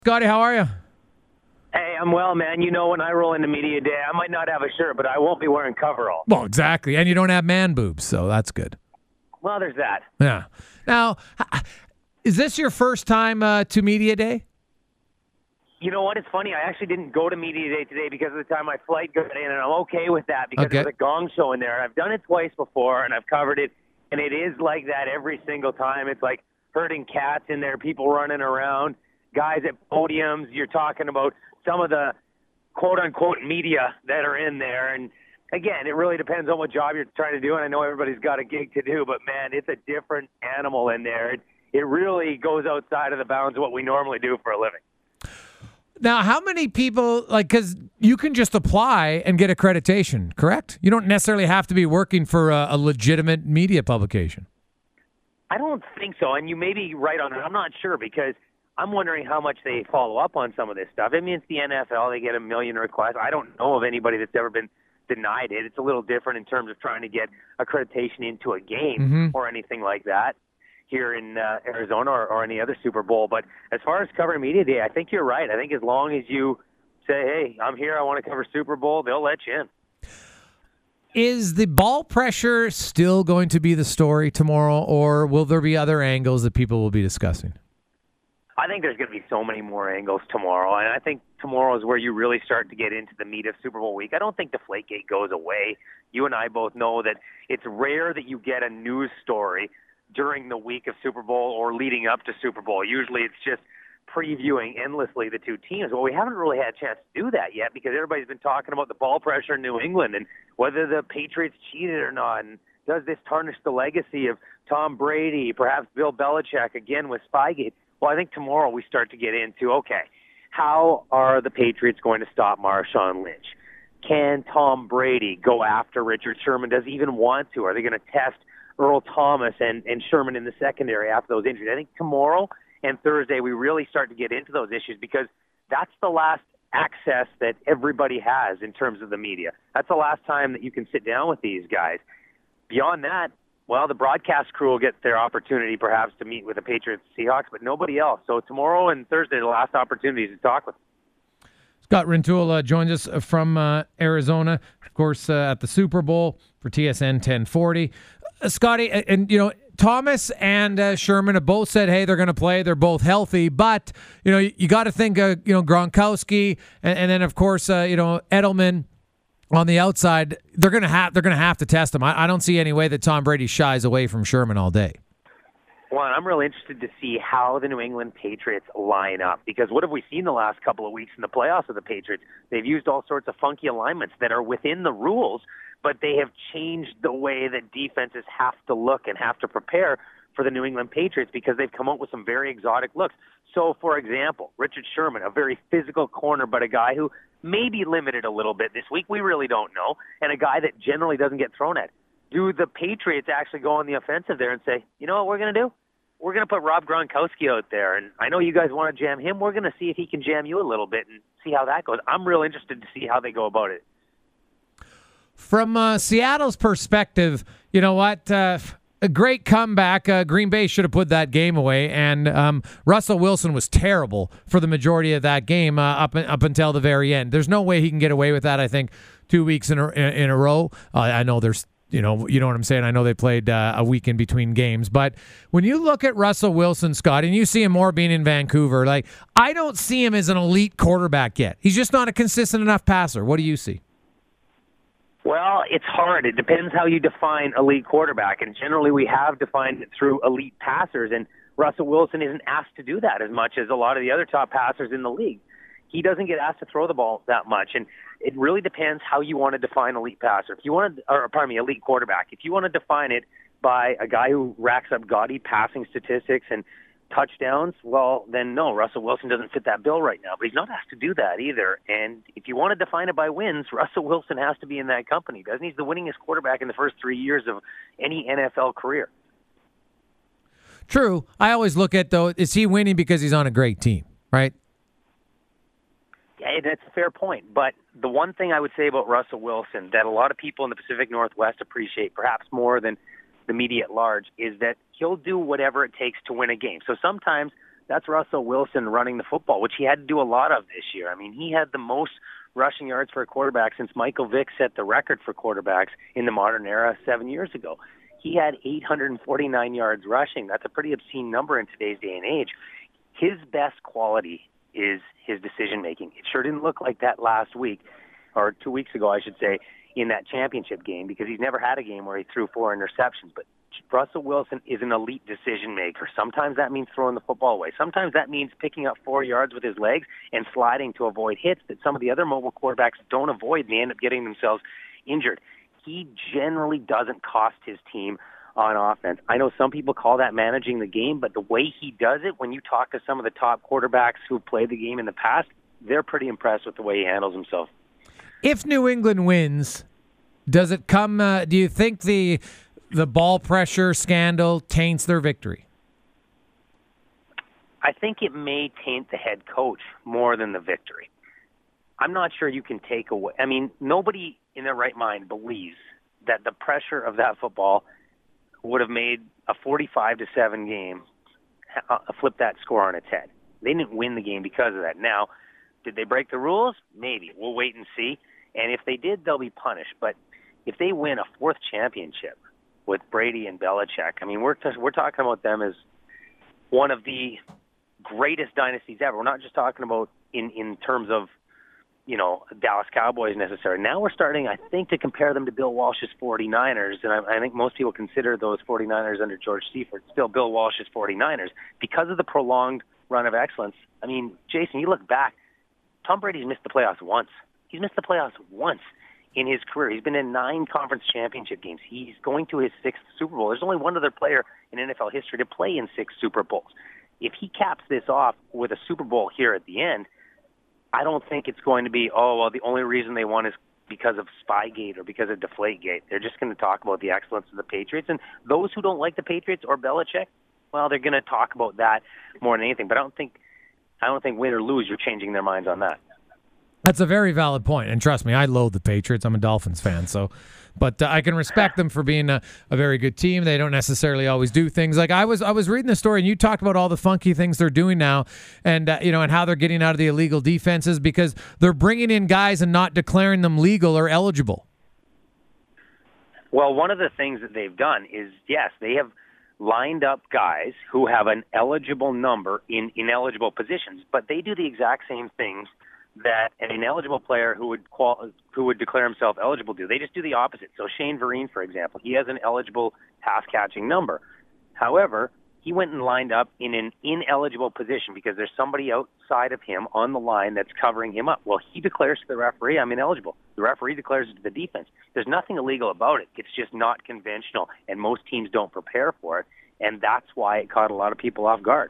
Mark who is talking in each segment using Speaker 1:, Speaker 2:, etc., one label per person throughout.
Speaker 1: Scotty, how are you?
Speaker 2: Hey, I'm well, man. You know, when I roll into media day, I might not have a shirt, but I won't be wearing coveralls.
Speaker 1: Well, exactly. And you don't have man boobs, so that's good.
Speaker 2: Well, there's that.
Speaker 1: Yeah. Now, is this your first time to media day?
Speaker 2: You know what? It's funny. I actually didn't go to media day today because of the time my flight got in, and I'm okay with that because
Speaker 1: Okay.
Speaker 2: there's a gong show in there. I've done it twice before, and I've covered it, and it is like that every single time. It's like herding cats in there, people running around, guys at podiums. You're talking about some of the quote-unquote media that are in there, and again, it really depends on what job you're trying to do, and I know everybody's got a gig to do, but, man, it's a different animal in there. It really goes outside of the bounds of what we normally do for a living.
Speaker 1: Now, how many people, because you can just apply and get accreditation, correct? You don't necessarily have to be working for a legitimate media publication.
Speaker 2: I don't think so, and you may be right on it. I'm not sure because I'm wondering how much they follow up on some of this stuff. I mean, it's the NFL. They get a million requests. I don't know of anybody that's ever been denied it. It's a little different in terms of trying to get accreditation into a game or anything like that here in Arizona or any other Super Bowl. But as far as covering media day, I think you're right. I think as long as you say, hey, I'm here, I want to cover Super Bowl, they'll let you in.
Speaker 1: Is the ball pressure still going to be the story tomorrow, or will there be other angles that people will be discussing?
Speaker 2: I think there's going to be so many more angles tomorrow, and I think tomorrow is where you really start to get into the meat of Super Bowl week. I don't think Deflategate goes away. You and I both know that it's rare that you get a news story during the week of Super Bowl or leading up to Super Bowl. Usually it's just previewing endlessly the two teams. Well, we haven't really had a chance to do that yet because everybody's been talking about the ball pressure in New England and whether the Patriots cheated or not, and does this tarnish the legacy of Tom Brady, perhaps Bill Belichick, again with Spygate. Well, I think tomorrow we start to get into, okay, how are the Patriots going to stop Marshawn Lynch? Can Tom Brady go after Richard Sherman? Does he even want to? Are they going to test Earl Thomas and Sherman in the secondary after those injuries? I think tomorrow and Thursday we really start to get into those issues because that's the last access that everybody has in terms of the media. That's the last time that you can sit down with these guys. Beyond that, well, the broadcast crew will get their opportunity perhaps to meet with the Patriots and Seahawks, but nobody else. So tomorrow and Thursday are the last opportunities to talk with them.
Speaker 1: Scott Rintoul joins us from Arizona, of course, at the Super Bowl for TSN 1040. Scotty, and Thomas and Sherman have both said, hey, they're going to play. They're both healthy, but you got to think, Gronkowski, and then of course, Edelman on the outside. They're going to have to test him. I don't see any way that Tom Brady shies away from Sherman all day.
Speaker 2: Well, I'm really interested to see how the New England Patriots line up because what have we seen the last couple of weeks in the playoffs of the Patriots? They've used all sorts of funky alignments that are within the rules, but they have changed the way that defenses have to look and have to prepare for the New England Patriots because they've come up with some very exotic looks. So, for example, Richard Sherman, a very physical corner, but a guy who may be limited a little bit this week. We really don't know. And a guy that generally doesn't get thrown at. Do the Patriots actually go on the offensive there and say, you know what we're going to do? We're going to put Rob Gronkowski out there, and I know you guys want to jam him. We're going to see if he can jam you a little bit and see how that goes. I'm real interested to see how they go about it.
Speaker 1: From Seattle's perspective, you know what? A great comeback. Green Bay should have put that game away, and Russell Wilson was terrible for the majority of that game up until the very end. There's no way he can get away with that, I think, 2 weeks in a row. I know there's you know what I'm saying? I know they played a week in between games, but when you look at Russell Wilson, Scott, and you see him more being in Vancouver, I don't see him as an elite quarterback yet. He's just not a consistent enough passer. What do you see?
Speaker 2: Well, it's hard. It depends how you define elite quarterback, and generally we have defined it through elite passers, and Russell Wilson isn't asked to do that as much as a lot of the other top passers in the league. He doesn't get asked to throw the ball that much, and it really depends how you want to define elite passer. Elite quarterback. If you want to define it by a guy who racks up gaudy passing statistics and touchdowns, well, then no, Russell Wilson doesn't fit that bill right now. But he's not asked to do that either. And if you want to define it by wins, Russell Wilson has to be in that company, doesn't he? He's the winningest quarterback in the first 3 years of any NFL career.
Speaker 1: True. I always look at, though, is he winning because he's on a great team, right?
Speaker 2: Yeah, that's a fair point. But the one thing I would say about Russell Wilson that a lot of people in the Pacific Northwest appreciate, perhaps more than the media at large, is that he'll do whatever it takes to win a game. So sometimes that's Russell Wilson running the football, which he had to do a lot of this year. I mean, he had the most rushing yards for a quarterback since Michael Vick set the record for quarterbacks in the modern era 7 years ago. He had 849 yards rushing. That's a pretty obscene number in today's day and age. His best quality is his decision-making. It sure didn't look like that last week, or 2 weeks ago, I should say, in that championship game, because he's never had a game where he threw 4 interceptions. But Russell Wilson is an elite decision-maker. Sometimes that means throwing the football away. Sometimes that means picking up 4 yards with his legs and sliding to avoid hits that some of the other mobile quarterbacks don't avoid, and they end up getting themselves injured. He generally doesn't cost his team on offense. I know some people call that managing the game, but the way he does it, when you talk to some of the top quarterbacks who've played the game in the past, they're pretty impressed with the way he handles himself.
Speaker 1: If New England wins, does it come, do you think the ball pressure scandal taints their victory?
Speaker 2: I think it may taint the head coach more than the victory. I'm not sure you can take away. I mean, nobody in their right mind believes that the pressure of that football would have made a 45-7 game flip that score on its head. They didn't win the game because of that. Now, did they break the rules? Maybe. We'll wait and see. And if they did, they'll be punished. But if they win a 4th championship with Brady and Belichick, I mean, we're talking about them as one of the greatest dynasties ever. We're not just talking about in terms of, you know, Dallas Cowboys necessarily. Now we're starting, I think, to compare them to Bill Walsh's 49ers, and I think most people consider those 49ers under George Seifert still Bill Walsh's 49ers because of the prolonged run of excellence. I mean, Jason, you look back, Tom Brady's missed the playoffs once. He's missed the playoffs once in his career. He's been in 9 conference championship games. He's going to his 6th Super Bowl. There's only one other player in NFL history to play in 6 Super Bowls. If he caps this off with a Super Bowl here at the end, I don't think it's going to be, the only reason they won is because of Spygate or because of Deflategate. They're just going to talk about the excellence of the Patriots. And those who don't like the Patriots or Belichick, well, they're going to talk about that more than anything. But I don't think win or lose, you're changing their minds on that.
Speaker 1: That's a very valid point. And trust me, I loathe the Patriots. I'm a Dolphins fan, but I can respect them for being a very good team. They don't necessarily always do things. Like I was reading the story, and you talked about all the funky things they're doing now, and and how they're getting out of the illegal defenses because they're bringing in guys and not declaring them legal or eligible.
Speaker 2: Well, one of the things that they've done is, yes, they have lined up guys who have an eligible number in ineligible positions, but they do the exact same things that an ineligible player who would declare himself eligible do. They just do the opposite. So Shane Vereen, for example, he has an eligible pass-catching number. However, he went and lined up in an ineligible position because there's somebody outside of him on the line that's covering him up. Well, he declares to the referee, I'm ineligible. The referee declares it to the defense. There's nothing illegal about it. It's just not conventional, and most teams don't prepare for it, and that's why it caught a lot of people off guard.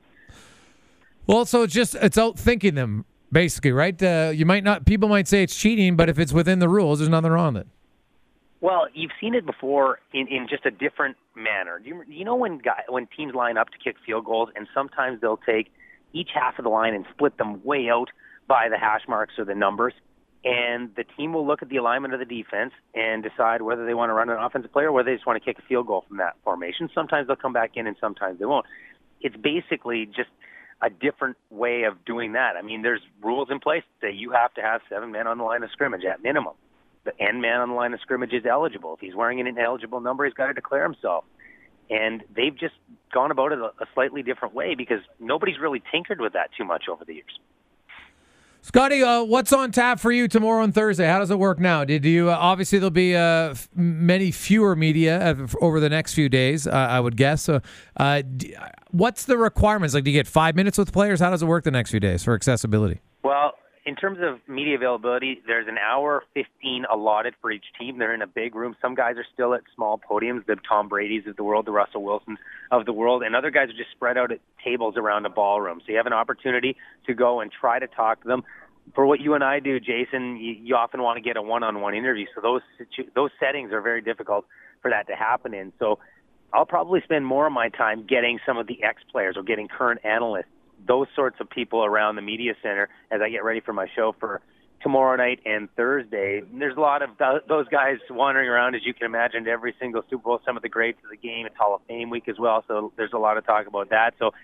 Speaker 1: Well, so it's outthinking them. Basically, right? People might say it's cheating, but if it's within the rules, there's nothing wrong with it.
Speaker 2: Well, you've seen it before in just a different manner. You know when teams line up to kick field goals, and sometimes they'll take each half of the line and split them way out by the hash marks or the numbers, and the team will look at the alignment of the defense and decide whether they want to run an offensive play or whether they just want to kick a field goal from that formation. Sometimes they'll come back in, and sometimes they won't. It's basically just a different way of doing that. I mean, there's rules in place that you have to have 7 men on the line of scrimmage at minimum. The end man on the line of scrimmage is eligible. If he's wearing an ineligible number, he's got to declare himself. And they've just gone about it a slightly different way because nobody's really tinkered with that too much over the years.
Speaker 1: Scotty, what's on tap for you tomorrow and Thursday? How does it work now? Did you obviously there'll be many fewer media over the next few days, I would guess. So, what's the requirements? Like, do you get 5 minutes with players? How does it work the next few days for accessibility?
Speaker 2: Well, in terms of media availability, there's an hour 15 allotted for each team. They're in a big room. Some guys are still at small podiums, the Tom Brady's of the world, the Russell Wilsons of the world, and other guys are just spread out at tables around a ballroom. So you have an opportunity to go and try to talk to them. For what you and I do, Jason, you often want to get a one-on-one interview. So those settings are very difficult for that to happen in. So I'll probably spend more of my time getting some of the ex-players or getting current analysts, those sorts of people around the media center as I get ready for my show for tomorrow night and Thursday. There's a lot of those guys wandering around, as you can imagine, to every single Super Bowl, some of the greats of the game. It's Hall of Fame week as well, so there's a lot of talk about that. So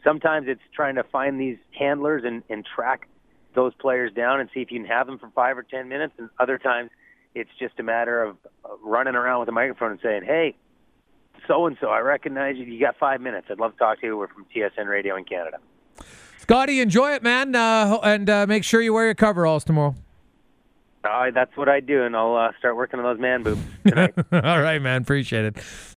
Speaker 2: sometimes it's trying to find these handlers and track those players down and see if you can have them for 5 or 10 minutes. And other times it's just a matter of running around with a microphone and saying, hey, so-and-so, I recognize you. You got 5 minutes. I'd love to talk to you. We're from TSN Radio in Canada.
Speaker 1: Scotty, enjoy it, man, and make sure you wear your coveralls tomorrow.
Speaker 2: That's what I do, and I'll start working on those man boobs tonight.
Speaker 1: All right, man. Appreciate it.